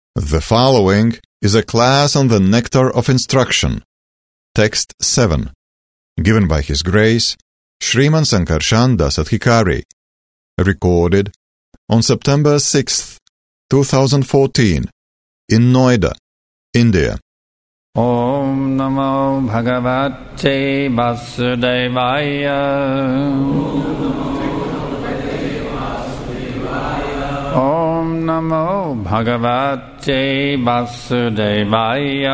The following is a class on the Nectar of Instruction, Text 7, given by His Grace, Sriman Sankarshan Das Adhikari, recorded on September 6th, 2014, in Noida, India. Om Namo Bhagavate Vasudevaya. Om Namo Bhagavate Vasudevaya.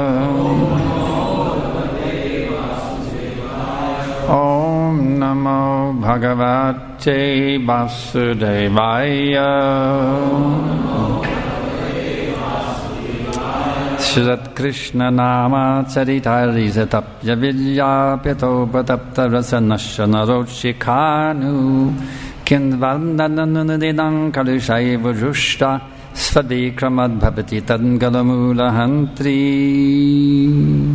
Om Namo Bhagavate Vasudevaya. Shrat Krishna Nama Charitari Tapya Vidya Pyato Patapta Rasanasha Narochikhanu Kindvandananudidang Kalushaiva Jushta Svadikramad Bhavati Tadgalamula Hantri.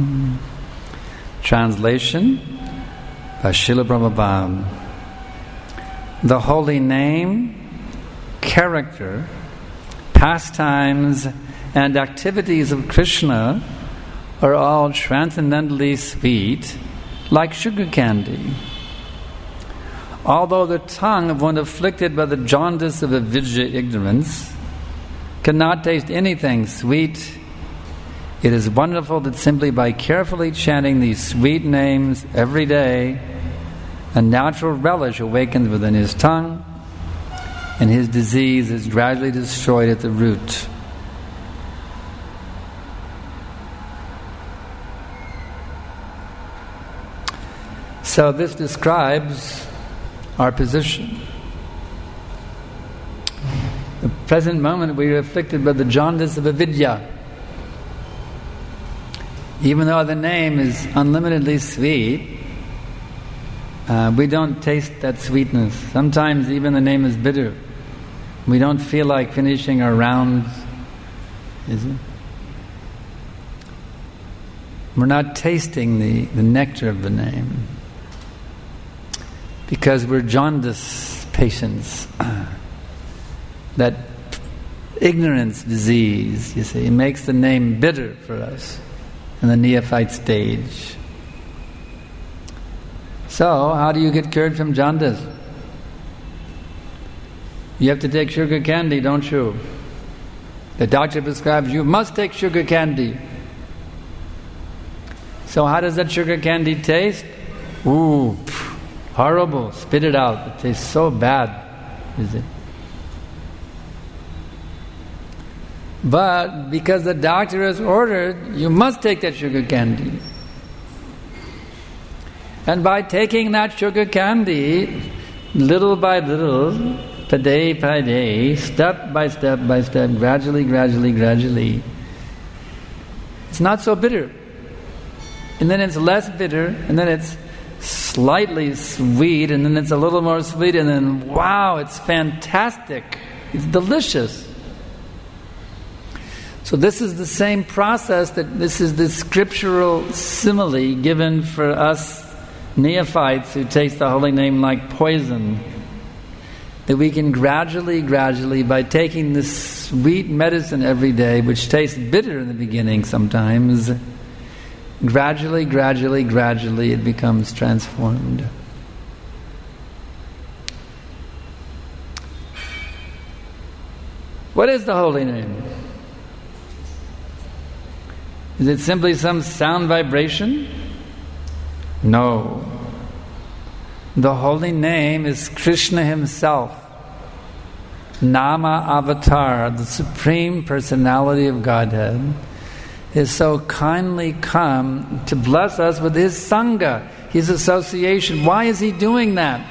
Translation by Srila Prabhupada. The holy name, character, pastimes, and activities of Krishna are all transcendently sweet, like sugar candy. Although the tongue of one afflicted by the jaundice of avidya ignorance cannot taste anything sweet, it is wonderful that simply by carefully chanting these sweet names every day, a natural relish awakens within his tongue, and his disease is gradually destroyed at the root. So this describes our position. The present moment we are afflicted by the jaundice of avidya. Even though the name is unlimitedly sweet, we don't taste that sweetness. Sometimes even the name is bitter. We don't feel like finishing our rounds. Is it? We're not tasting the nectar of the name. Because we're jaundice patients. That ignorance disease, you see, makes the name bitter for us in the neophyte stage. So, how do you get cured from jaundice? You have to take sugar candy, don't you? The doctor prescribes you must take sugar candy. So how does that sugar candy taste? Ooh, horrible. Spit it out. It tastes so bad, is it? But because the doctor has ordered, you must take that sugar candy. And by taking that sugar candy, little by little, day by day, step by step by step, gradually, it's not so bitter. And then it's less bitter, and then it's slightly sweet, and then it's a little more sweet, and then wow, it's fantastic. It's delicious. So this is the same process, this is the scriptural simile given for us neophytes who taste the holy name like poison. That we can gradually, by taking this sweet medicine every day, which tastes bitter in the beginning sometimes, gradually it becomes transformed. What is the holy name? Is it simply some sound vibration? No. The holy name is Krishna himself. Nama Avatar, the Supreme Personality of Godhead, is so kindly come to bless us with his Sangha, his association. Why is he doing that?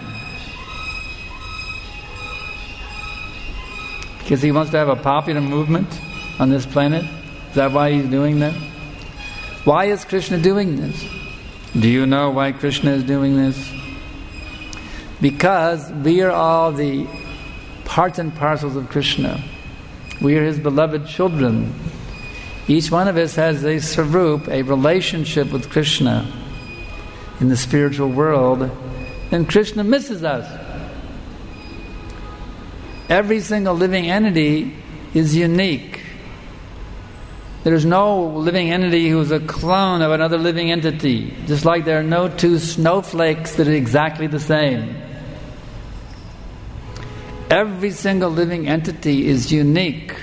Because he wants to have a popular movement on this planet? Is that why he's doing that? Why is Krishna doing this? Do you know why Krishna is doing this? Because we are all the parts and parcels of Krishna. We are his beloved children. Each one of us has a sarup, a relationship with Krishna in the spiritual world, and Krishna misses us. Every single living entity is unique. There's no living entity who's a clone of another living entity. Just like there are no two snowflakes that are exactly the same. Every single living entity is unique.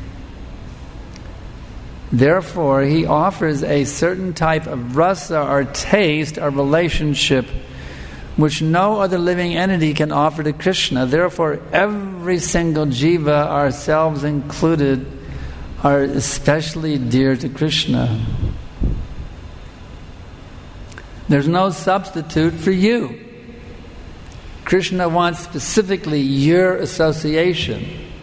Therefore, he offers a certain type of rasa or taste or relationship which no other living entity can offer to Krishna. Therefore, every single jiva, ourselves included, are especially dear to Krishna. There's no substitute for you. Krishna wants specifically your association.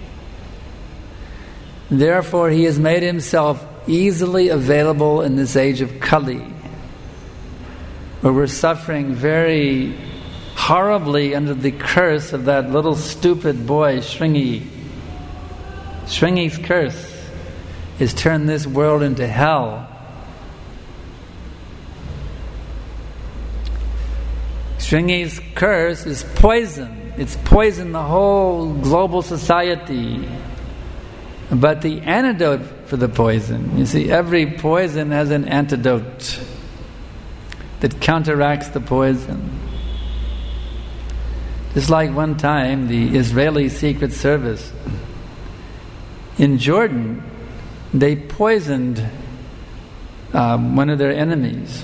Therefore, he has made himself easily available in this age of Kali, where we're suffering very horribly under the curse of that little stupid boy, Shringi. Shringi's curse has turned this world into hell. Shringi's curse is poison. It's poisoned the whole global society. But the antidote for the poison, you see, every poison has an antidote that counteracts the poison. Just like one time the Israeli Secret Service in Jordan, they poisoned one of their enemies.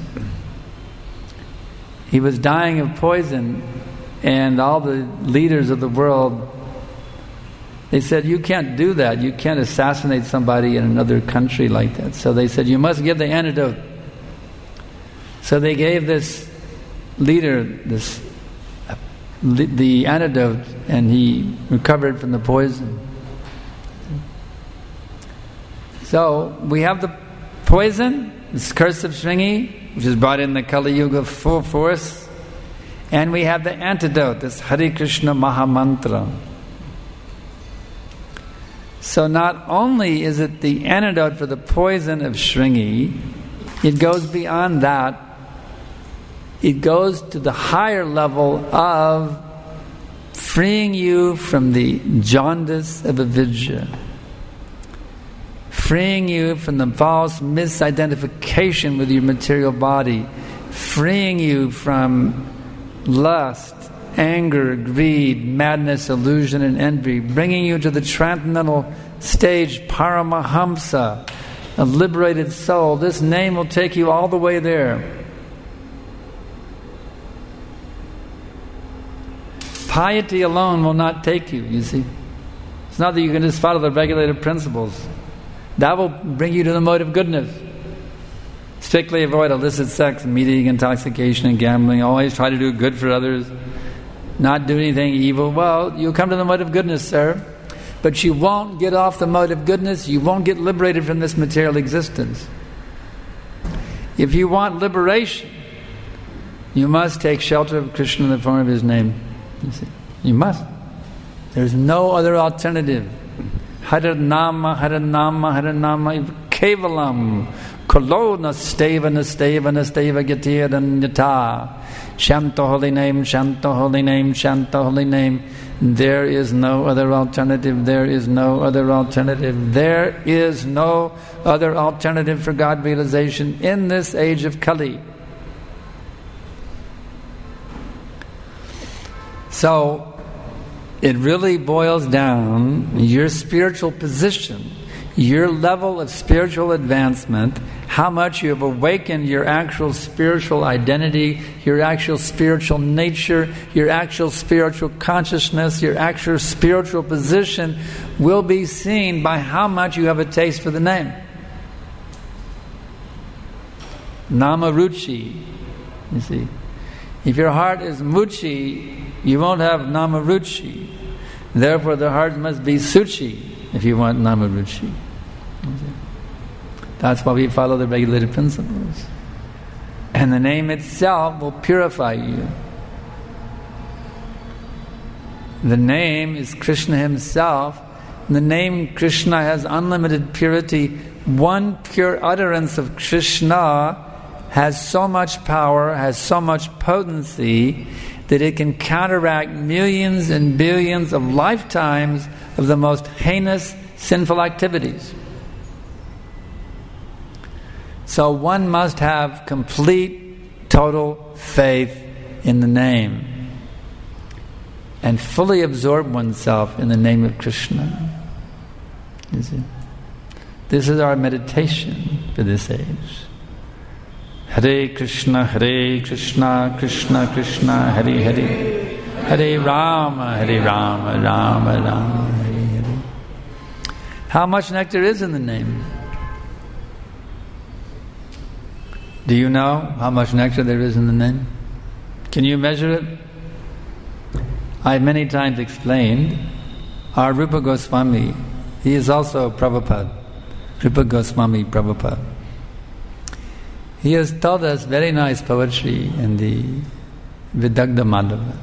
He was dying of poison, and all the leaders of the world, they said, you can't do that. You can't assassinate somebody in another country like that. So they said, you must give the antidote. So they gave this leader the antidote, and he recovered from the poison. So we have the poison, this curse of Shringi, which is brought in the Kali Yuga full force, and we have the antidote, this Hare Krishna Mahamantra. So not only is it the antidote for the poison of Shringi, it goes beyond that. It goes to the higher level of freeing you from the jaundice of avidya, freeing you from the false misidentification with your material body, freeing you from lust, anger, greed, madness, illusion, and envy, bringing you to the transcendental stage, Paramahamsa, a liberated soul. This name will take you all the way there. Piety alone will not take you, you see. It's not that you can just follow the regulated principles. That will bring you to the mode of goodness. Strictly avoid illicit sex, meat eating, intoxication, and gambling. Always try to do good for others. Not do anything evil. Well, you'll come to the mode of goodness, sir. But you won't get off the mode of goodness. You won't get liberated from this material existence. If you want liberation, you must take shelter of Krishna in the form of His name. You see, you must. There's no other alternative. Hare Nama, Hare Nama, Hare Nama, Kevalam, Kolo Nasteva, Nasteva, Nasteva, Gatir, Nyata. Chant the holy name, chant the holy name, chant the holy name. There is no other alternative. There is no other alternative. There is no other alternative for God realization in this age of Kali. So, it really boils down your spiritual position, your level of spiritual advancement, how much you have awakened your actual spiritual identity, your actual spiritual nature, your actual spiritual consciousness, your actual spiritual position will be seen by how much you have a taste for the name. Namaruchi, you see. If your heart is muchi, you won't have namaruchi. Therefore, the heart must be suchi if you want namaruchi. That's why we follow the regulated principles. And the name itself will purify you. The name is Krishna Himself. The name Krishna has unlimited purity. One pure utterance of Krishna has so much power, has so much potency, that it can counteract millions and billions of lifetimes of the most heinous sinful activities. So one must have complete, total faith in the name and fully absorb oneself in the name of Krishna. You see? This is our meditation for this age. Hare Krishna, Krishna Krishna, Hare Hare, Hare Rama, Rama Rama, Hare Hare. How much nectar is in the name? Do you know how much nectar there is in the name? Can you measure it? I've many times explained, our Rupa Goswami, he is also Prabhupada, Rupa Goswami Prabhupada. He has told us very nice poetry in the Vidagdha Madhava.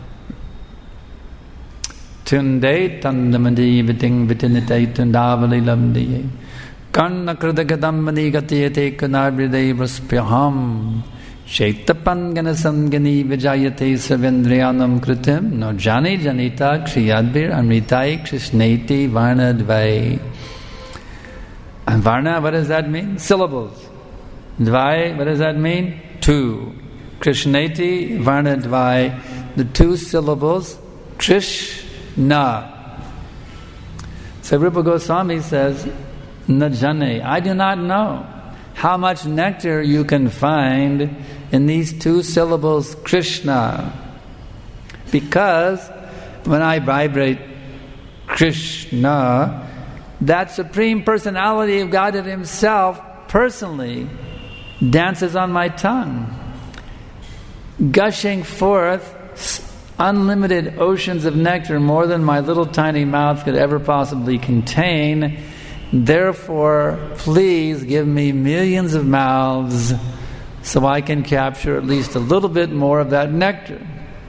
Tunde tandamadi viting vitinite tundavali lamdiye Karna krudagatamani gatiyate kunabridai vraspyaham Shaitapan ganasangani vijayate savendriyanam kritim No jani janita kriyadbir amritai krishneti varnadvai. And varna, what does that mean? Syllables. Dvai, what does that mean? Two. Krishneti varnadvai, the two syllables, Krishna. So Rupa Goswami says, Najane, I do not know how much nectar you can find in these two syllables, Krishna. Because when I vibrate Krishna, that Supreme Personality of Godhead Himself personally dances on my tongue, gushing forth unlimited oceans of nectar, more than my little tiny mouth could ever possibly contain. Therefore, please give me millions of mouths so I can capture at least a little bit more of that nectar.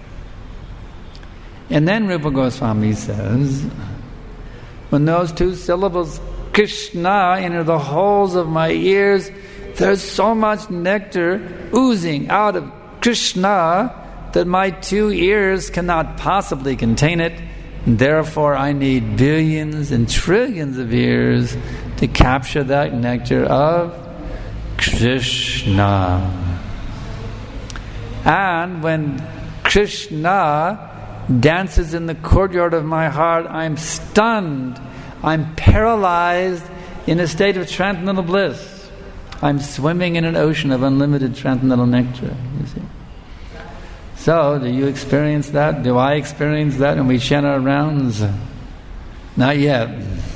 And then Rupa Goswami says, when those two syllables, Krishna, enter the holes of my ears, there's so much nectar oozing out of Krishna that my two ears cannot possibly contain it. Therefore, I need billions and trillions of ears to capture that nectar of Krishna. And when Krishna dances in the courtyard of my heart, I'm stunned, I'm paralyzed in a state of transcendental bliss. I'm swimming in an ocean of unlimited transcendental nectar, you see. So, do you experience that? Do I experience that when we chant our rounds? Not yet.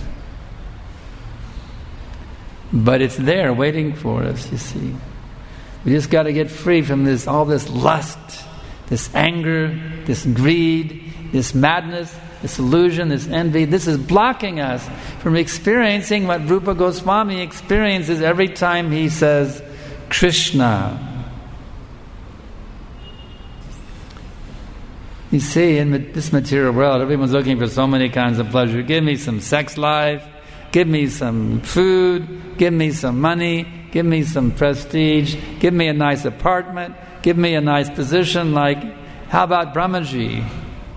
But it's there waiting for us, you see. We just got to get free from all this lust, this anger, this greed, this madness, this illusion, this envy. This is blocking us from experiencing what Rupa Goswami experiences every time he says Krishna. You see, in this material world, everyone's looking for so many kinds of pleasure. Give me some sex life, give me some food, give me some money, give me some prestige, give me a nice apartment, give me a nice position. Like, how about Brahmaji?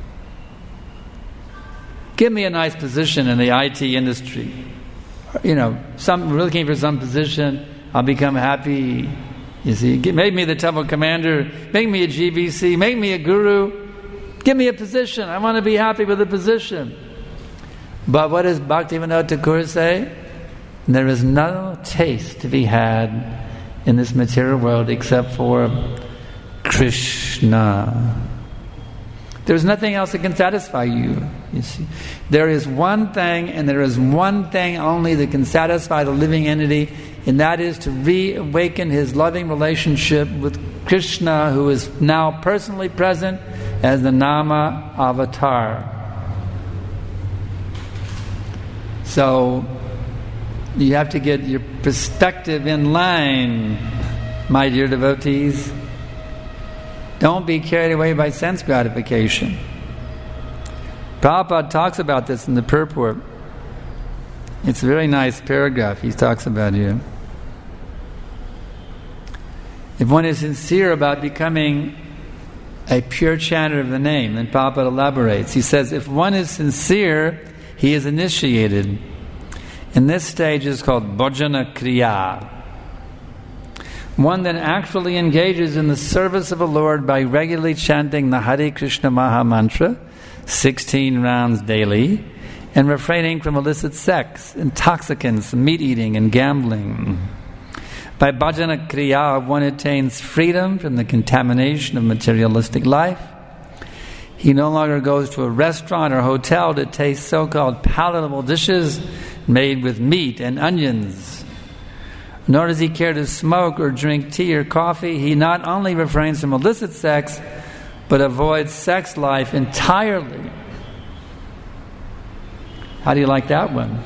Give me a nice position in the IT industry. You know, we're looking for some position, I'll become happy. You see, make me the temple commander, make me a GBC, make me a guru. Give me a position. I want to be happy with a position. But what does Bhaktivinoda Thakur say? There is no taste to be had in this material world except for Krishna. There's nothing else that can satisfy you, you see. There is one thing, and there is one thing only that can satisfy the living entity, and that is to reawaken his loving relationship with Krishna, who is now personally present as the Nama Avatar. So, you have to get your perspective in line, my dear devotees. Don't be carried away by sense gratification. Prabhupada talks about this in the purport. It's a very nice paragraph he talks about here. If one is sincere about becoming a pure chanter of the name, then Prabhupada elaborates. He says, if one is sincere, he is initiated. And this stage is called Bhajana Kriya. one that actually engages in the service of the Lord by regularly chanting the Hare Krishna Maha Mantra, 16 rounds daily, and refraining from illicit sex, intoxicants, meat eating, and gambling. By bhajana kriya, one attains freedom from the contamination of materialistic life. He no longer goes to a restaurant or hotel to taste so-called palatable dishes made with meat and onions. Nor does he care to smoke or drink tea or coffee. He not only refrains from illicit sex, but avoids sex life entirely. How do you like that one?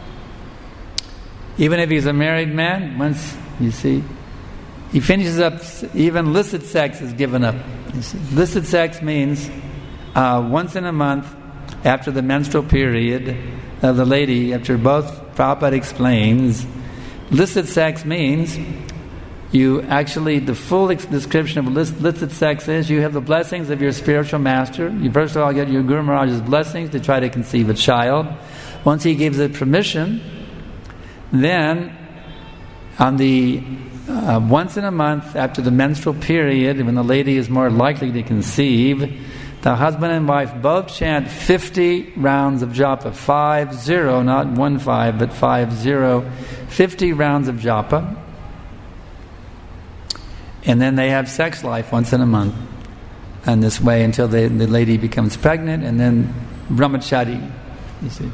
Even if he's a married man, once, you see, he finishes up, even illicit sex is given up. You see. Illicit sex means once in a month, after the menstrual period of the lady, after both, Prabhupada explains, illicit sex means you actually, the full description of illicit sex is you have the blessings of your spiritual master. You first of all get your Guru Maharaj's blessings to try to conceive a child. Once he gives it permission, then on the once in a month after the menstrual period, when the lady is more likely to conceive, the husband and wife both chant 50 rounds of japa, 50, not 15, but 50 rounds of japa. And then they have sex life once in a month. And this way until the lady becomes pregnant, and then brahmachari, you see.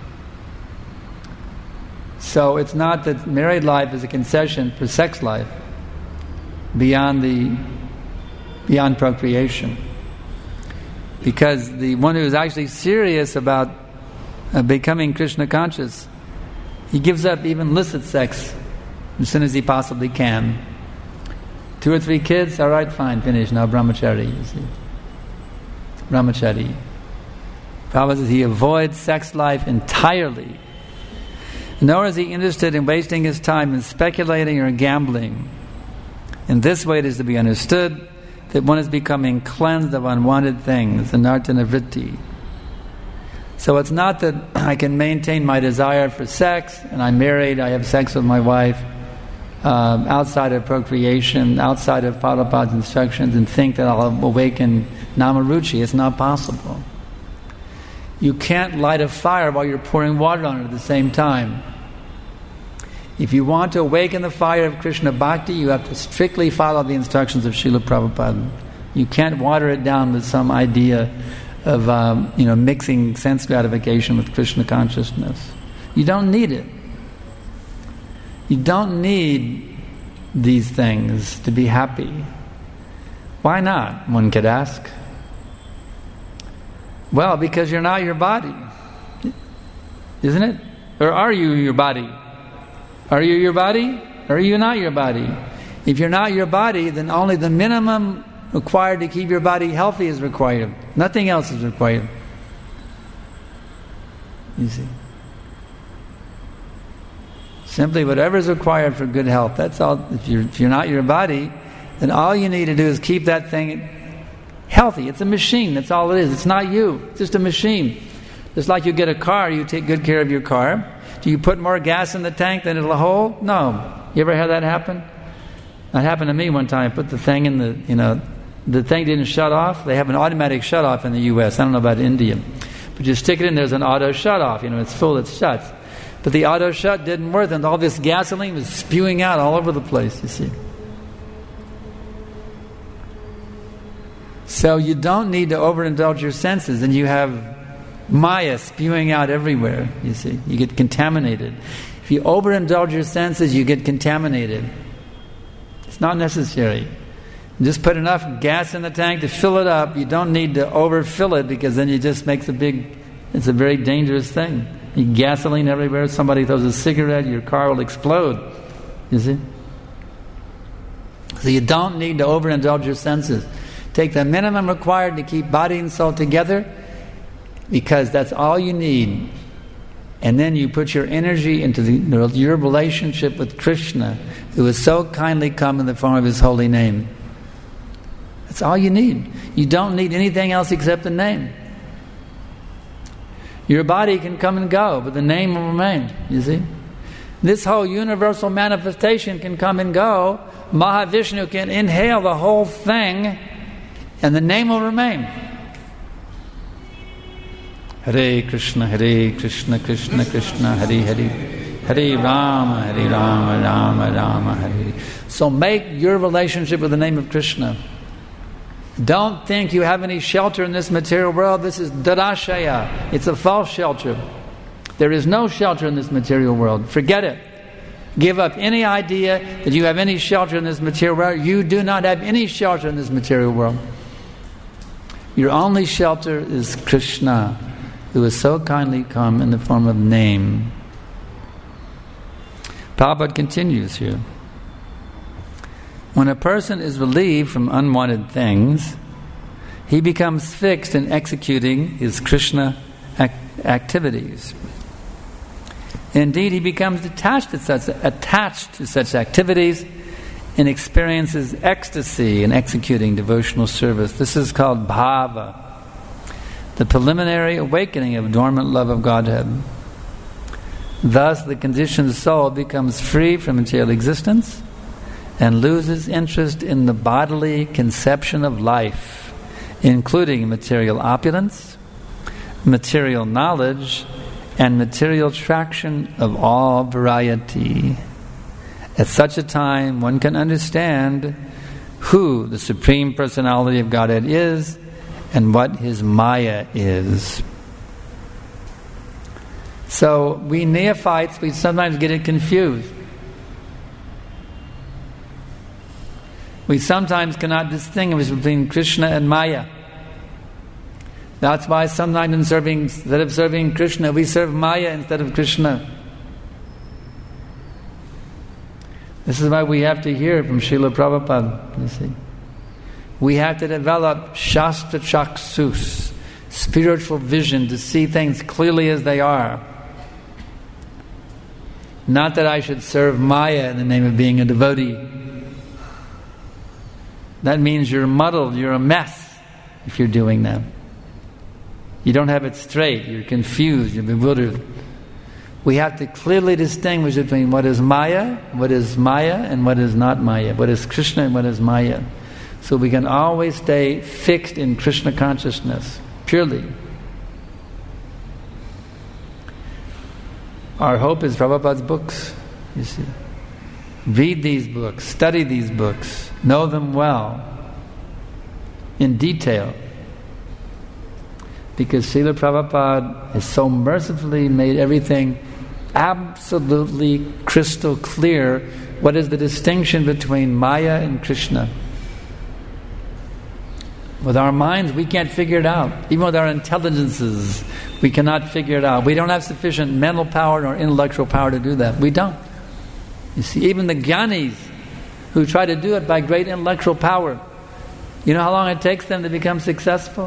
So it's not that married life is a concession for sex life beyond procreation. Because the one who is actually serious about becoming Krishna conscious, he gives up even illicit sex as soon as he possibly can. 2 or 3 kids, all right, fine, finish. Now brahmachari, you see. Brahmachari. Prabhupada says he avoids sex life entirely. Nor is he interested in wasting his time in speculating or gambling. In this way it is to be understood that one is becoming cleansed of unwanted things, anartana vritti. So it's not that I can maintain my desire for sex, and I'm married, I have sex with my wife, outside of procreation, outside of Prabhupada's instructions, and think that I'll awaken namaruchi. It's not possible. You can't light a fire while you're pouring water on it at the same time. If you want to awaken the fire of Krishna Bhakti, you have to strictly follow the instructions of Srila Prabhupada. You can't water it down with some idea of mixing sense gratification with Krishna consciousness. You don't need it. You don't need these things to be happy. Why not, one could ask? Well, because you're not your body. Isn't it? Or are you your body? Are you your body? Or are you not your body? If you're not your body, then only the minimum required to keep your body healthy is required. Nothing else is required. You see. Simply whatever is required for good health. That's all. If you're not your body, then all you need to do is keep that thing healthy. It's a machine. That's all it is. It's not you. It's just a machine. Just like you get a car, you take good care of your car. Do you put more gas in the tank than it'll hold? No. You ever had that happen? That happened to me one time. I put the thing in the thing didn't shut off. They have an automatic shut off in the U.S. I don't know about India. But you stick it in, there's an auto shut off. It's full, it shuts. But the auto shut didn't work, and all this gasoline was spewing out all over the place, you see. So you don't need to overindulge your senses, and you have Maya spewing out everywhere, you see. You get contaminated. If you overindulge your senses, you get contaminated. It's not necessary. Just put enough gas in the tank to fill it up. You don't need to overfill it, because then it just makes it's a very dangerous thing. You gasoline everywhere, somebody throws a cigarette, your car will explode. You see? So you don't need to overindulge your senses. Take the minimum required to keep body and soul together, because that's all you need. And then you put your energy into your relationship with Krishna, who has so kindly come in the form of His holy name. That's all you need. You don't need anything else except the name. Your body can come and go, but the name will remain, you see. This whole universal manifestation can come and go, Mahavishnu can inhale the whole thing and the name will remain. Hare Krishna, Krishna Krishna, Hare Hare, Hare Rama, Rama Rama, Hare. So make your relationship with the name of Krishna. Don't think you have any shelter in this material world. This is Darashaya. It's a false shelter. There is no shelter in this material world. Forget it. Give up any idea that you have any shelter in this material world. You do not have any shelter in this material world. Your only shelter is Krishna, who has so kindly come in the form of name. Prabhupada continues here. When a person is relieved from unwanted things, he becomes fixed in executing his Krishna activities. Indeed, he becomes attached to such activities and experiences ecstasy in executing devotional service. This is called bhava, the preliminary awakening of dormant love of Godhead. Thus, the conditioned soul becomes free from material existence and loses interest in the bodily conception of life, including material opulence, material knowledge, and material traction of all variety. At such a time, one can understand who the Supreme Personality of Godhead is and what His Maya is. So, we neophytes, we sometimes get it confused. We sometimes cannot distinguish between Krishna and Maya. That's why sometimes instead of serving Krishna, we serve Maya instead of Krishna. This is why we have to hear from Srila Prabhupada, you see. We have to develop Shastra Chaksus, spiritual vision, to see things clearly as they are. Not that I should serve Maya in the name of being a devotee. That means you're muddled, you're a mess if you're doing that. You don't have it straight, you're confused, you're bewildered. We have to clearly distinguish between what is Maya, and what is not Maya, what is Krishna and what is Maya. So we can always stay fixed in Krishna consciousness, purely. Our hope is Prabhupada's books, you see. Read these books, study these books, know them well, in detail. Because Srila Prabhupada has so mercifully made everything absolutely crystal clear. What is the distinction between Maya and Krishna? With our minds, we can't figure it out. Even with our intelligences, we cannot figure it out. We don't have sufficient mental power nor intellectual power to do that. We don't. You see, even the Gyanis who try to do it by great intellectual power, you know how long it takes them to become successful?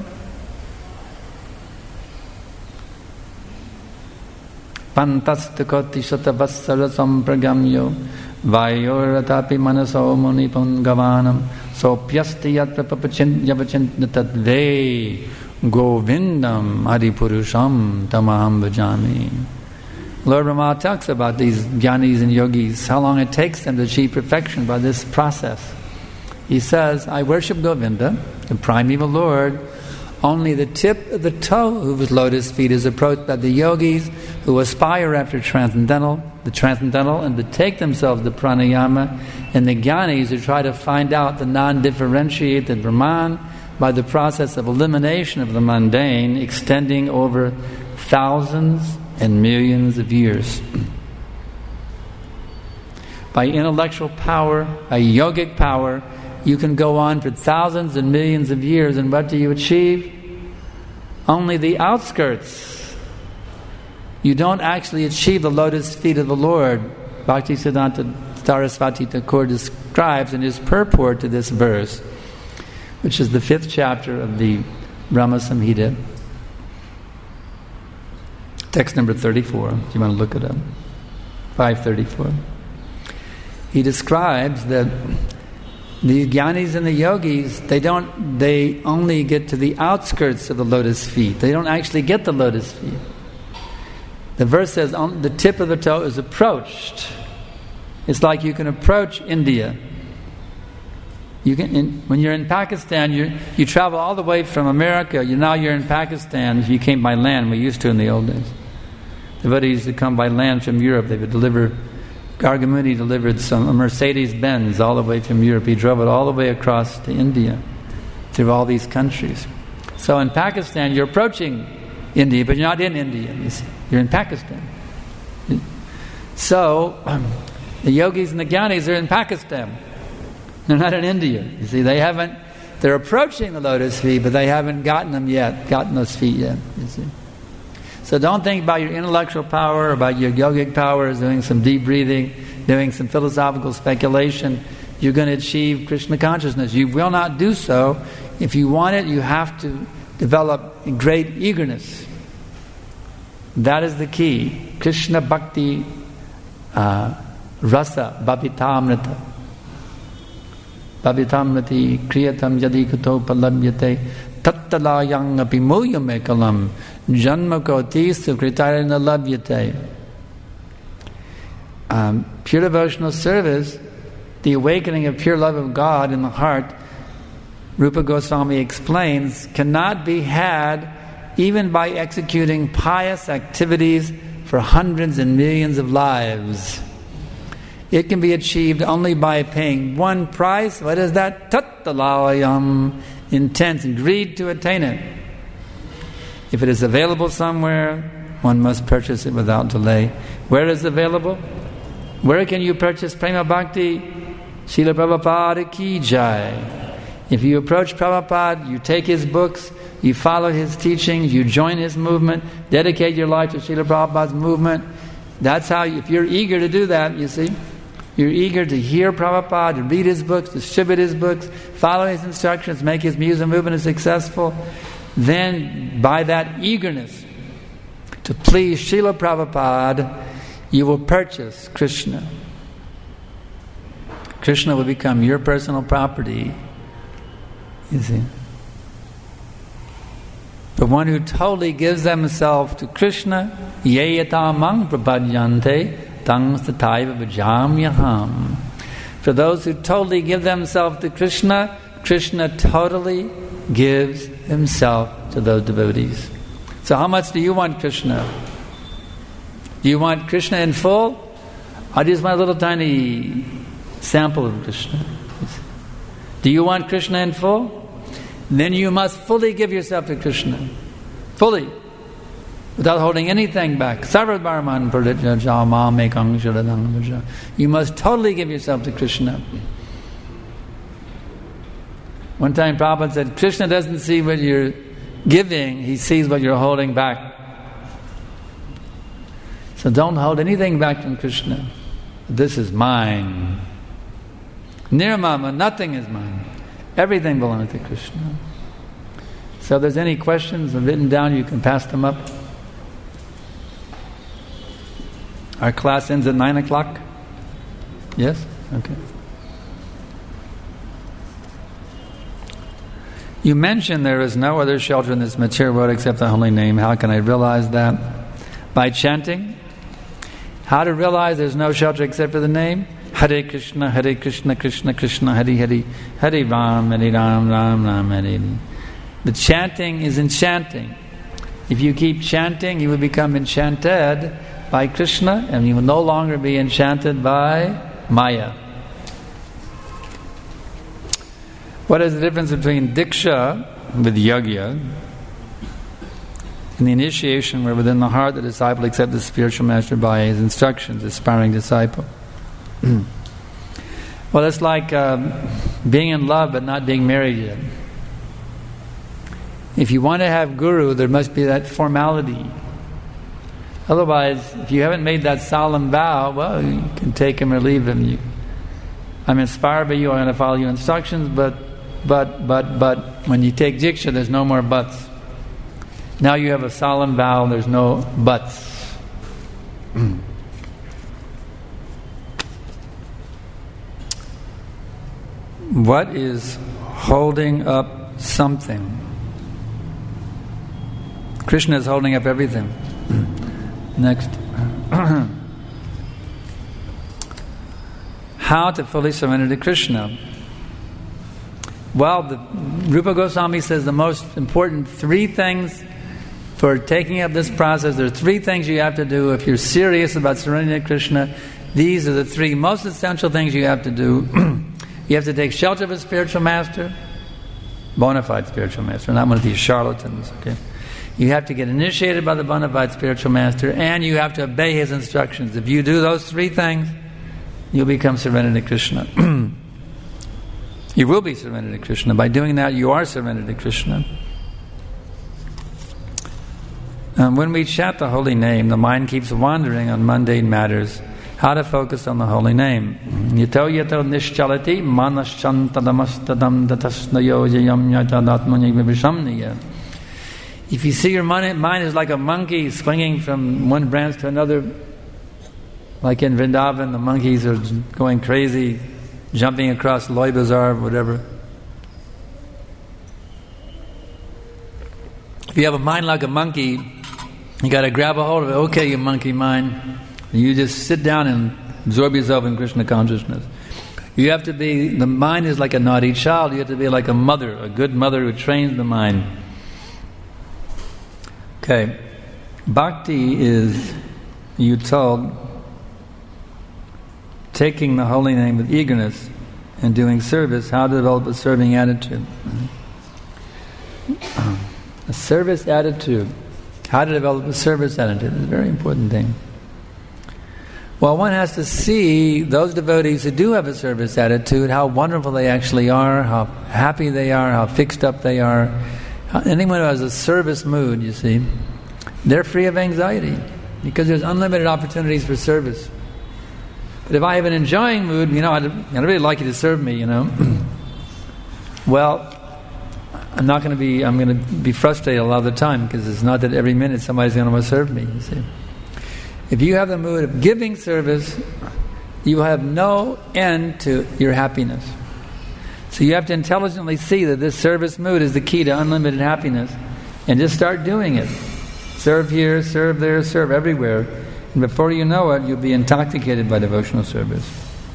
Pantastakoti shatavassara sampragamyo vayoratapi manaso munipun gavanam sopyasti yatra papachintavachintadve govindam adipurusham tamaham bhajami. Lord Brahma talks about these jnanis and yogis, how long it takes them to achieve perfection by this process. He says, I worship Govinda, the primeval Lord. Only the tip of the toe of his lotus feet is approached by the yogis who aspire after the transcendental, and to take themselves to pranayama, and the jnanis who try to find out the non-differentiated Brahman by the process of elimination of the mundane, extending over thousands and millions of years. By intellectual power, by yogic power, you can go on for thousands and millions of years, and what do you achieve? Only the outskirts. You don't actually achieve the lotus feet of the Lord. Bhaktisiddhanta Saraswati Thakur describes in his purport to this verse, which is the 5th chapter of the Brahma Samhita, text number 34, if you want to look it up, 534. He describes that the jnanis and the yogis, they only get to the outskirts of the lotus feet. They don't actually get the lotus feet. The verse says the tip of the toe is approached. It's like you can approach India. When you're in Pakistan, you travel all the way from America. Now you're in Pakistan. If you came by land, we used to in the old days. Devotees used to come by land from Europe. They would deliver. Gargamuni delivered a Mercedes-Benz all the way from Europe. He drove it all the way across to India, through all these countries. So in Pakistan, you're approaching India, but you're not in India. You're in Pakistan. So the yogis and the jnanis are in Pakistan. They're not in India. You see, they're approaching the lotus feet, but they haven't gotten those feet yet. You see. So don't think about your intellectual power, about your yogic powers, doing some deep breathing, doing some philosophical speculation. You're going to achieve Krishna consciousness. You will not do so. If you want it, you have to develop great eagerness. That is the key. Krishna Bhakti Rasa Bhavitamrita. Bhavitamriti Kriyatam Yadikato Palabhyate Tattalayang Apimoyam Ekalam Janmakotistu Kritarana Labhyate. Pure devotional service, the awakening of pure love of God in the heart, Rupa Goswami explains, cannot be had even by executing pious activities for hundreds and millions of lives. It can be achieved only by paying one price. What is that? Tattalayam, intense greed to attain it. If it is available somewhere, one must purchase it without delay. Where is it available? Where can you purchase Prema Bhakti? Srila Prabhupada ki jai. If you approach Prabhupada, you take his books, you follow his teachings, you join his movement, dedicate your life to Srila Prabhupada's movement. That's how, if you're eager to do that, you see, you're eager to hear Prabhupada, to read his books, distribute his books, follow his instructions, make his music movement successful, then by that eagerness to please Srila Prabhupada, you will purchase Krishna. Krishna will become your personal property, you see. The one who totally gives themselves to Krishna, yeyatamang prapadyante tang stataiva vajamyaham. For those who totally give themselves to Krishna, Krishna totally gives himself to those devotees. So how much do you want Krishna? Do you want Krishna in full? Or do you just want a little tiny sample of Krishna? Do you want Krishna in full? Then you must fully give yourself to Krishna. Fully. Without holding anything back. You must totally give yourself to Krishna. One time Prabhupada said, Krishna doesn't see what you're giving, he sees what you're holding back. So don't hold anything back from Krishna. This is mine. Nirmama, nothing is mine. Everything belongs to Krishna. So if there's any questions written down, you can pass them up. Our class ends at 9 o'clock? Yes? Okay. You mentioned there is no other shelter in this material world except the holy name. How can I realize that? By chanting. How to realize there's no shelter except for the name? Hare Krishna, Krishna Krishna, Hare Hare, Hare Ram, Ram Ram, Hare Hare. The chanting is enchanting. If you keep chanting, you will become enchanted by Krishna, and you will no longer be enchanted by Maya. What is the difference between Diksha with Yagya and the initiation where within the heart the disciple accepts the spiritual master by his instructions, aspiring disciple? Well, it's like being in love but not being married yet. If you want to have Guru, there must be that formality. Otherwise, if you haven't made that solemn vow, well, you can take him or leave him. I'm inspired by you, I'm going to follow your instructions, but when you take Diksha, there's no more buts. Now you have a solemn vow, there's no buts. What is holding up something? Krishna is holding up everything. Next. How to fully surrender to Krishna? Well, the Rupa Goswami says the most important three things for taking up this process. There are three things you have to do if you're serious about surrendering to Krishna. These are the three most essential things you have to do. You have to take shelter of a spiritual master, bona fide spiritual master, not one of these charlatans. Okay, you have to get initiated by the bona fide spiritual master, and you have to obey his instructions. If you do those three things, you'll become surrendered to Krishna. You will be surrendered to Krishna. By doing that, you are surrendered to Krishna. When we chant the holy name, the mind keeps wandering on mundane matters. How to focus on the holy name. Yato yato nischalati manaschantadamastadam datasnayo jayam yatadatmani vibhishamniya. If you see your mind is like a monkey swinging from one branch to another, like in Vrindavan, the monkeys are going crazy, jumping across Loy Bazaar, whatever. If you have a mind like a monkey, you got to grab a hold of it. Okay, you monkey mind. You just sit down and absorb yourself in Krishna consciousness. You have to be, the mind is like a naughty child. You have to be like a mother, a good mother who trains the mind. Okay. Bhakti is, you told, taking the holy name with eagerness and doing service. How to develop a serving attitude. A service attitude. How to develop a service attitude is a very important thing. Well, one has to see those devotees who do have a service attitude, how wonderful they actually are, how happy they are, how fixed up they are. Anyone who has a service mood, you see, they're free of anxiety because there's unlimited opportunities for service. But if I have an enjoying mood, I'd really like you to serve me, Well, I'm going to be frustrated a lot of the time because it's not that every minute somebody's going to serve me, you see. If you have the mood of giving service, you will have no end to your happiness. So you have to intelligently see that this service mood is the key to unlimited happiness. And just start doing it. Serve here, serve there, serve everywhere. And before you know it, you'll be intoxicated by devotional service.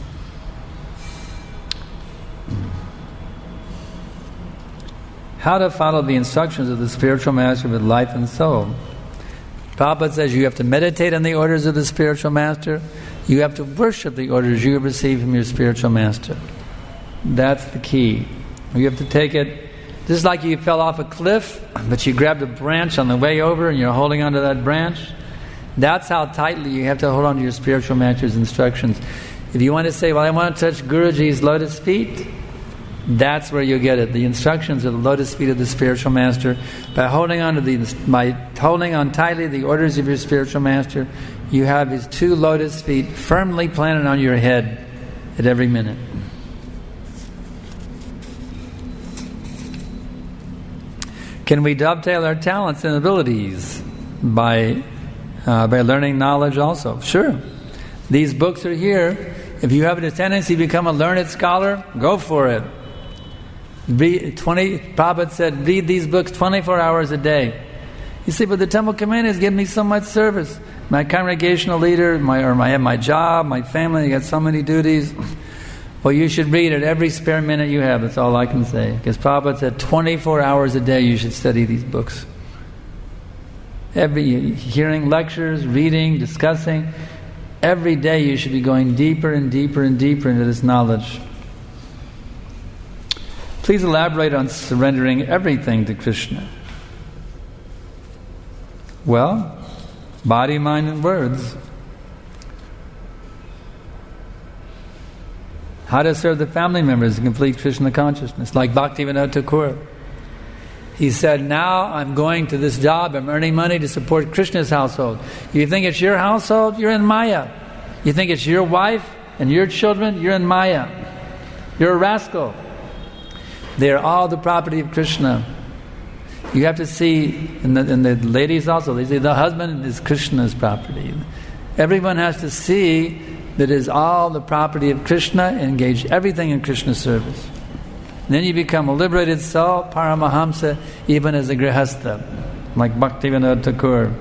How to follow the instructions of the spiritual master with life and soul. Prabhupada says you have to meditate on the orders of the spiritual master. You have to worship the orders you have received from your spiritual master. That's the key. You have to take it, just like you fell off a cliff, but you grabbed a branch on the way over and you're holding onto that branch. That's how tightly you have to hold on to your spiritual master's instructions. If you want to say, well, I want to touch Guruji's lotus feet, that's where you get it. The instructions are the lotus feet of the spiritual master. By holding on tightly the orders of your spiritual master, you have his two lotus feet firmly planted on your head at every minute. Can we dovetail our talents and abilities by learning knowledge also? Sure. These books are here. If you have a tendency to become a learned scholar, go for it. Prabhupada said, read these books 24 hours a day. You see, but the temple commander has given me so much service. My congregational leader, I have my job, my family, I got so many duties. Well, you should read it every spare minute you have. That's all I can say. Because Prabhupada said 24 hours a day you should study these books. Hearing lectures, reading, discussing. Every day you should be going deeper and deeper and deeper into this knowledge. Please elaborate on surrendering everything to Krishna. Well, body, mind, and words. How to serve the family members in complete Krishna consciousness, like Bhaktivinoda Thakur. He said, now I'm going to this job, I'm earning money to support Krishna's household. You think it's your household? You're in Maya. You think it's your wife and your children? You're in Maya. You're a rascal. They're all the property of Krishna. You have to see, and the ladies also, they say the husband is Krishna's property. Everyone has to see that it is all the property of Krishna and engage everything in Krishna's service. And then you become a liberated soul, Paramahamsa, even as a grihastha, like Bhaktivinoda Thakur.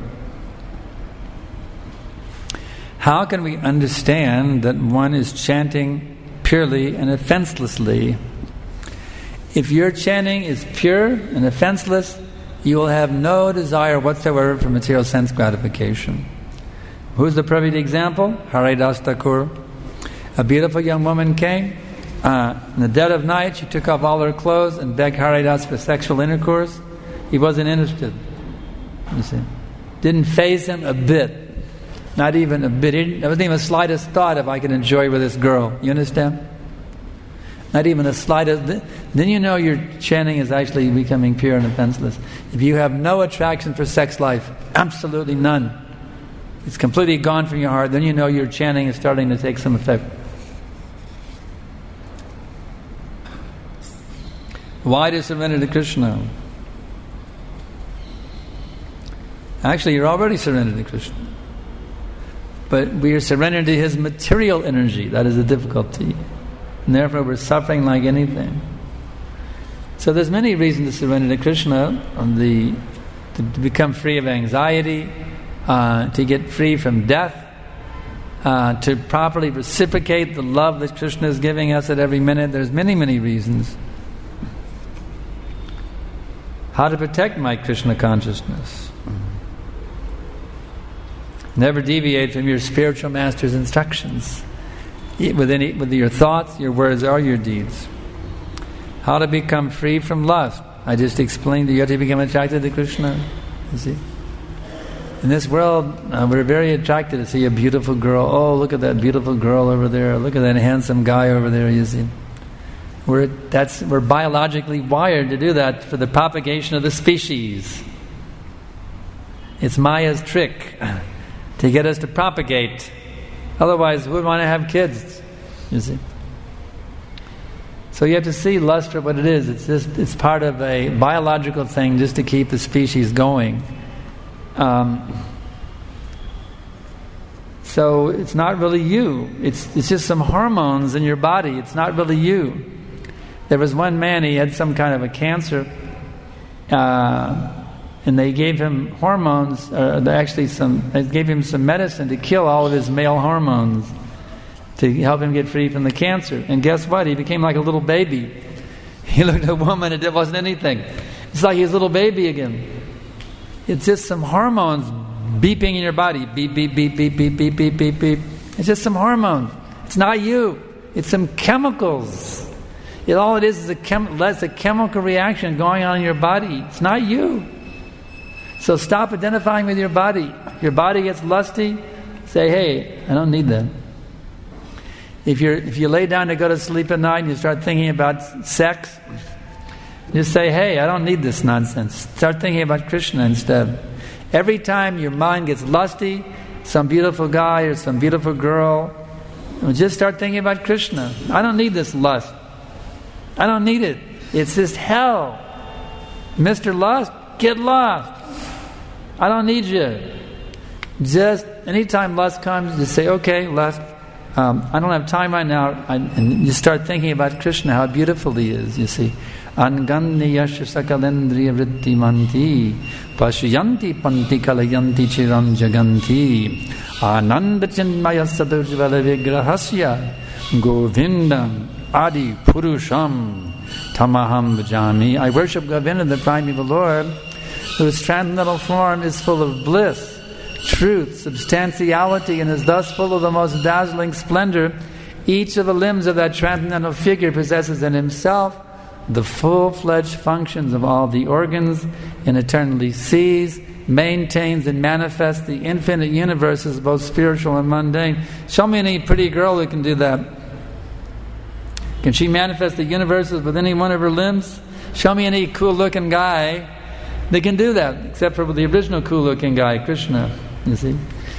How can we understand that one is chanting purely and offenselessly? If your chanting is pure and offenseless, you will have no desire whatsoever for material sense gratification. Who's the perfect example? Haridas Thakur. A beautiful young woman came. In the dead of night, she took off all her clothes and begged Haridas for sexual intercourse. He wasn't interested. You see, didn't faze him a bit. Not even a bit. There wasn't even the slightest thought if I could enjoy with this girl. You understand? Not even the slightest. Then you know your chanting is actually becoming pure and offenseless. If you have no attraction for sex life, absolutely none, it's completely gone from your heart, then you know your chanting is starting to take some effect. Why to surrender to Krishna? Actually, you're already surrendered to Krishna. But we are surrendered to His material energy. That is the difficulty. And therefore we're suffering like anything. So there's many reasons to surrender to Krishna. To become free of anxiety, to get free from death, to properly reciprocate the love that Krishna is giving us at every minute. There's many, many reasons. How to protect my Krishna consciousness. Never deviate from your spiritual master's instructions, with your thoughts, your words, or your deeds. How to become free from lust. I just explained that you have to become attracted to Krishna. You see? In this world, we're very attracted to see a beautiful girl. Oh, look at that beautiful girl over there. Look at that handsome guy over there, you see. We're biologically wired to do that for the propagation of the species. It's Maya's trick to get us to propagate. Otherwise, we would want to have kids, you see. So you have to see lust for what it is. It's part of a biological thing just to keep the species going. So it's not really you. It's just some hormones in your body. It's not really you. There was one man, he had some kind of a cancer, and they gave him hormones. They gave him some medicine to kill all of his male hormones to help him get free from the cancer. And guess what? He became like a little baby. He looked at a woman and it wasn't anything. It's like his little baby again. It's just some hormones beeping in your body. Beep, beep, beep, beep, beep, beep, beep, beep, beep. It's just some hormones. It's not you. It's some chemicals. All it is a chemical reaction going on in your body. It's not you. So stop identifying with your body. Your body gets lusty, say, hey, I don't need that. If you lay down to go to sleep at night and you start thinking about sex, just say, hey, I don't need this nonsense. Start thinking about Krishna instead. Every time your mind gets lusty, some beautiful guy or some beautiful girl, just start thinking about Krishna. I don't need this lust. I don't need it. It's just hell. Mr. Lust, get lost. I don't need you. Just anytime lust comes, just say, okay, lust, I don't have time right now. And you start thinking about Krishna, how beautiful he is, you see. Angandi yasha sakalendriya vritti manti pashuyanti panti kalayanti chiram jaganti ananda chinmaya sadurjvala vigrahasya govindam adi purusham tamaham vajami. I worship Govinda, the primeval Lord, whose transcendental form is full of bliss, truth, substantiality, and is thus full of the most dazzling splendor. Each of the limbs of that transcendental figure possesses in himself the full-fledged functions of all the organs, and eternally sees, maintains, and manifests the infinite universes, both spiritual and mundane. Show me any pretty girl who can do that. Can she manifest the universes with any one of her limbs? Show me any cool-looking guy that can do that, except for the original cool-looking guy, Krishna. You see?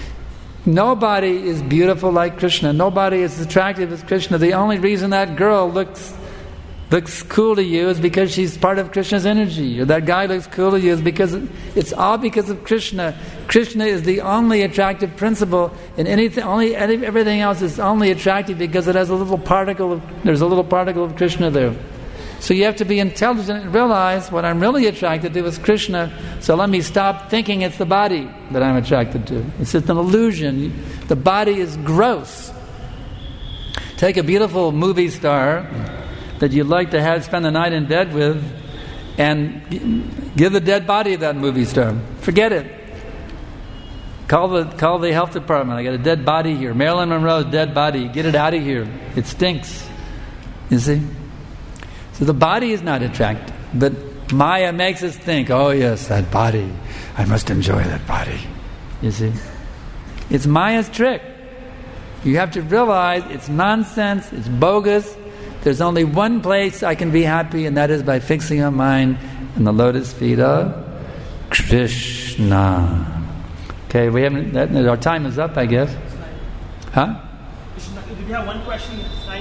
Nobody is beautiful like Krishna. Nobody is attractive as Krishna. The only reason that girl looks cool to you is because she's part of Krishna's energy, or that guy looks cool to you is because it's all because of Krishna. Krishna is the only attractive principle, and everything else is only attractive because it has there's a little particle of Krishna there. So you have to be intelligent and realize what I'm really attracted to is Krishna. So let me stop thinking it's the body that I'm attracted to. It's just an illusion. The body is gross. Take a beautiful movie star that you'd like to spend the night in bed with, and give the dead body of that movie star. Forget it. Call the health department. I got a dead body here. Marilyn Monroe's dead body. Get it out of here. It stinks. You see? So the body is not attractive. But Maya makes us think, oh yes, that body. I must enjoy that body. You see? It's Maya's trick. You have to realize it's nonsense, it's bogus. There's only one place I can be happy, and that is by fixing our mind in the lotus feet of Krishna. Okay, our time is up, I guess. Huh? Did we have one question?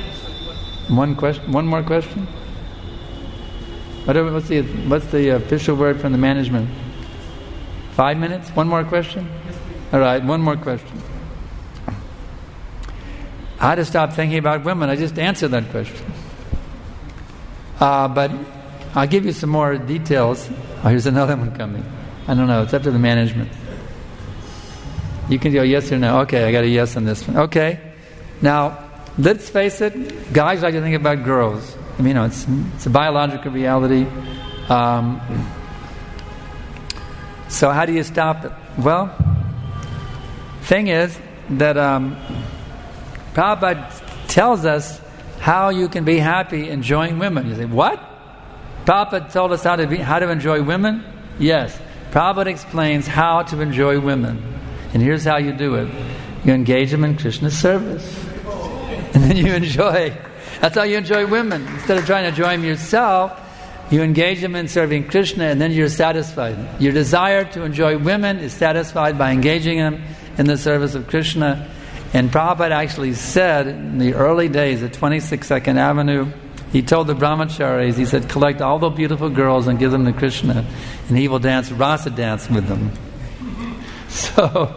One more question? What's the official word from the management? 5 minutes? One more question? All right, one more question. How to stop thinking about women? I just answered that question. But I'll give you some more details. Oh, here's another one coming. I don't know. It's up to the management. You can go yes or no. Okay, I got a yes on this one. Okay. Now, let's face it. Guys like to think about girls. I mean, it's a biological reality. So how do you stop it? Well, thing is that Prabhupada tells us how you can be happy enjoying women. You say, what? Prabhupada told us how to enjoy women? Yes. Prabhupada explains how to enjoy women. And here's how you do it. You engage them in Krishna's service. And then you enjoy. That's how you enjoy women. Instead of trying to enjoy them yourself, you engage them in serving Krishna, and then you're satisfied. Your desire to enjoy women is satisfied by engaging them in the service of Krishna. And Prabhupada actually said in the early days at 26 2nd Avenue, he told the brahmacharis, he said, collect all the beautiful girls and give them to Krishna, and he will dance rasa dance with them. So,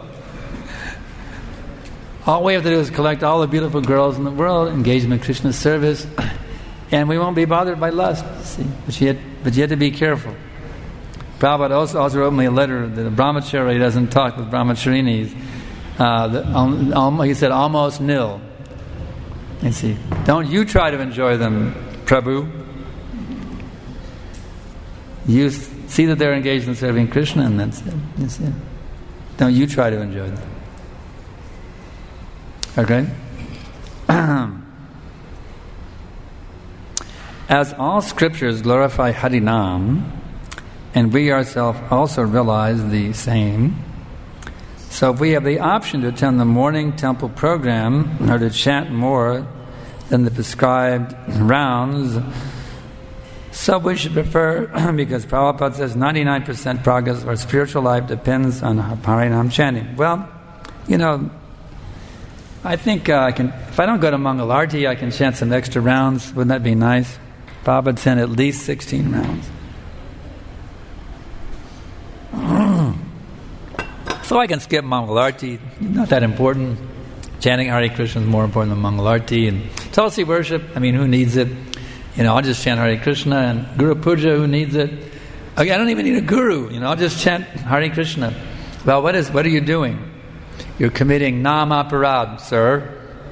all we have to do is collect all the beautiful girls in the world, engage them in Krishna's service, and we won't be bothered by lust. See? But you have to be careful. Prabhupada also wrote me a letter that a brahmachari doesn't talk with brahmacharinis. He said almost nil. You see, don't you try to enjoy them, Prabhu. You see that they're engaged in serving Krishna, and that's it. You see. Don't you try to enjoy them. Okay? As all scriptures glorify Harinam, and we ourselves also realize the same, so if we have the option to attend the morning temple program or to chant more than the prescribed rounds, so we should prefer, because Prabhupada says 99% progress of our spiritual life depends on Harinam chanting. Well, I think if I don't go to Mangal Arti, I can chant some extra rounds. Wouldn't that be nice? Prabhupada sent at least 16 rounds. So I can skip Mangal Arti, not that important. Chanting Hare Krishna is more important than Mangal Arti. And Tulsi worship, who needs it? I'll just chant Hare Krishna. And Guru Puja, who needs it? Okay, I don't even need a guru. I'll just chant Hare Krishna. Well, what are you doing? You're committing nam aparad, sir.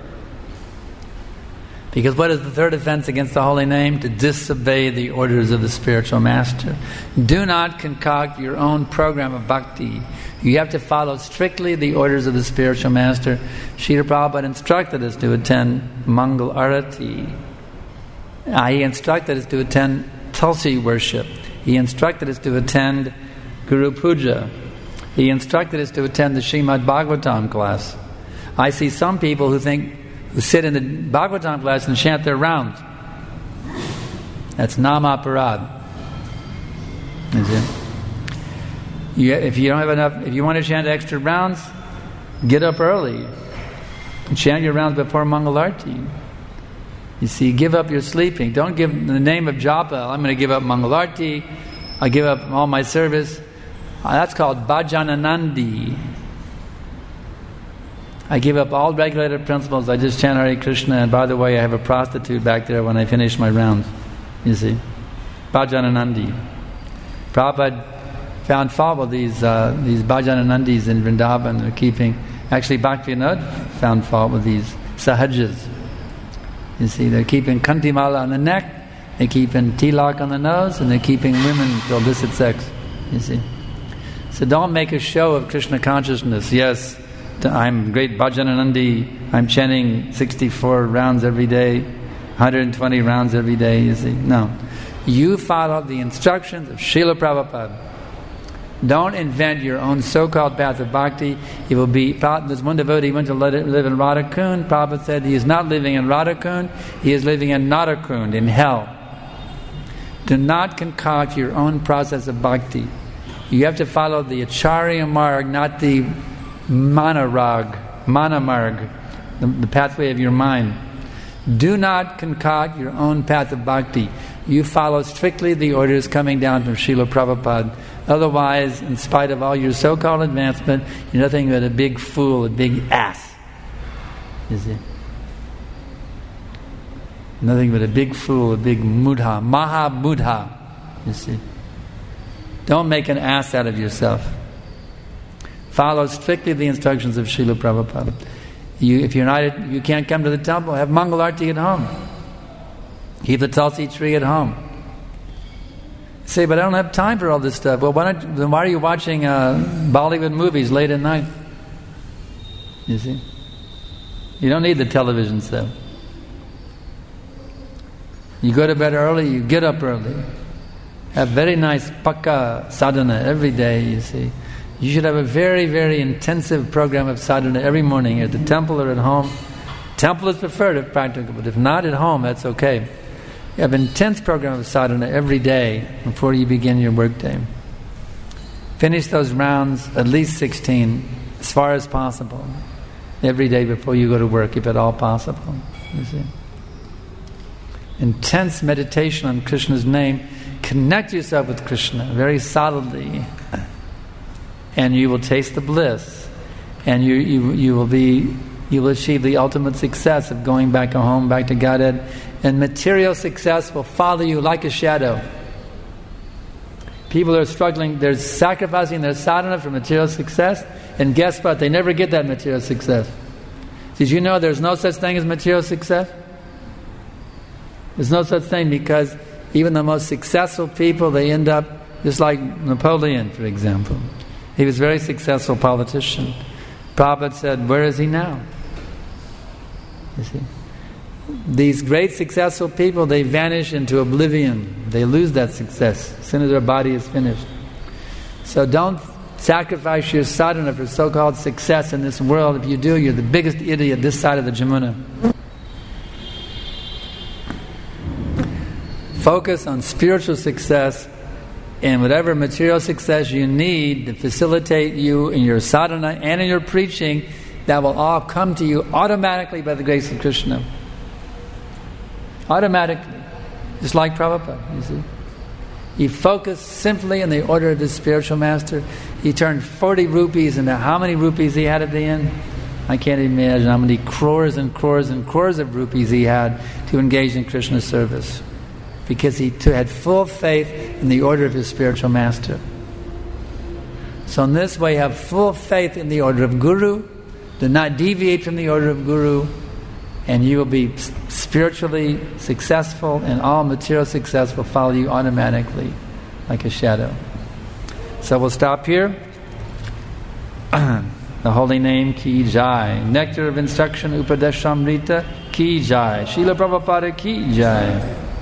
Because what is the third offense against the holy name? To disobey the orders of the spiritual master. Do not concoct your own program of bhakti. You have to follow strictly the orders of the spiritual master. Srila Prabhupada instructed us to attend Mangal Arati. He instructed us to attend Tulsi worship. He instructed us to attend Guru Puja. He instructed us to attend the Srimad Bhagavatam class. I see some people who sit in the Bhagavatam class and chant their rounds. That's nama parad. Is it? If you don't have enough, if you want to chant extra rounds, get up early and chant your rounds before Mangal Arti. You see, give up your sleeping. Don't give in the name of japa. I'm going to give up Mangal Arti. I give up all my service. That's called bhajananandi. I give up all regulated principles. I just chant Hare Krishna, and by the way, I have a prostitute back there when I finish my rounds. You see, bhajananandi. Prabhupada found fault with these bhajananandis in Vrindavan. They're keeping. Actually, Bhaktivinoda found fault with these sahajas. You see, they're keeping kantimala on the neck, They're keeping tilak on the nose, and they're keeping women for illicit sex. You see. So don't make a show of Krishna consciousness. Yes, I'm great Bhajananandi. I'm chanting 64 rounds every day, 120 rounds every day. You see. No. You follow the instructions of Srila Prabhupada. Don't invent your own so-called path of bhakti. It will be. There's one devotee went to live in Radhakund. Prabhupada said he is not living in Radhakund. He is living in Narakund, in hell. Do not concoct your own process of bhakti. You have to follow the Acharya Marg, not the Manarag, Manamarg, the pathway of your mind. Do not concoct your own path of bhakti. You follow strictly the orders coming down from Srila Prabhupada. Otherwise, in spite of all your so-called advancement, you're nothing but a big fool, a big ass. You see? Nothing but a big fool, a big mudha, maha buddha. You see? Don't make an ass out of yourself. Follow strictly the instructions of Srila Prabhupada. If you can't come to the temple, have Mangal Arti at home. Keep the Tulsi tree at home. Say, but I don't have time for all this stuff. Well, then why are you watching Bollywood movies late at night? You see? You don't need the television stuff. You go to bed early, you get up early. Have very nice pakka sadhana every day, you see. You should have a very, very intensive program of sadhana every morning at the temple or at home. Temple is preferred if practical, but if not at home, that's okay. You have an intense program of sadhana every day before you begin your workday. Finish those rounds, at least 16, as far as possible, every day before you go to work, if at all possible. You see. Intense meditation on Krishna's name. Connect yourself with Krishna very solidly, and you will taste the bliss, and you will achieve the ultimate success of going back home, back to Godhead, and material success will follow you like a shadow. People are struggling, they're sacrificing their sadhana for material success, and guess what? They never get that material success. Did you know there's no such thing as material success? There's no such thing, because even the most successful people, they end up just like Napoleon, for example. He was a very successful politician. Prabhupada said, where is he now? You see? These great successful people, they vanish into oblivion. They lose that success as soon as their body is finished. So don't sacrifice your sadhana for so-called success in this world. If you do, you're the biggest idiot this side of the Jamuna. Focus on spiritual success and whatever material success you need to facilitate you in your sadhana and in your preaching, that will all come to you automatically by the grace of Krishna. Automatically. Just like Prabhupada, you see. He focused simply in the order of his spiritual master. He turned 40 rupees into how many rupees he had at the end? I can't even imagine how many crores and crores and crores of rupees he had to engage in Krishna's service. Because he had full faith in the order of his spiritual master. So in this way, have full faith in the order of Guru. Do not deviate from the order of Guru, and you will be spiritually successful, and all material success will follow you automatically, like a shadow. So we'll stop here. The holy name Ki Jai. Nectar of instruction Upadeshamrita Ki Jai. Srila Prabhupada Ki Jai.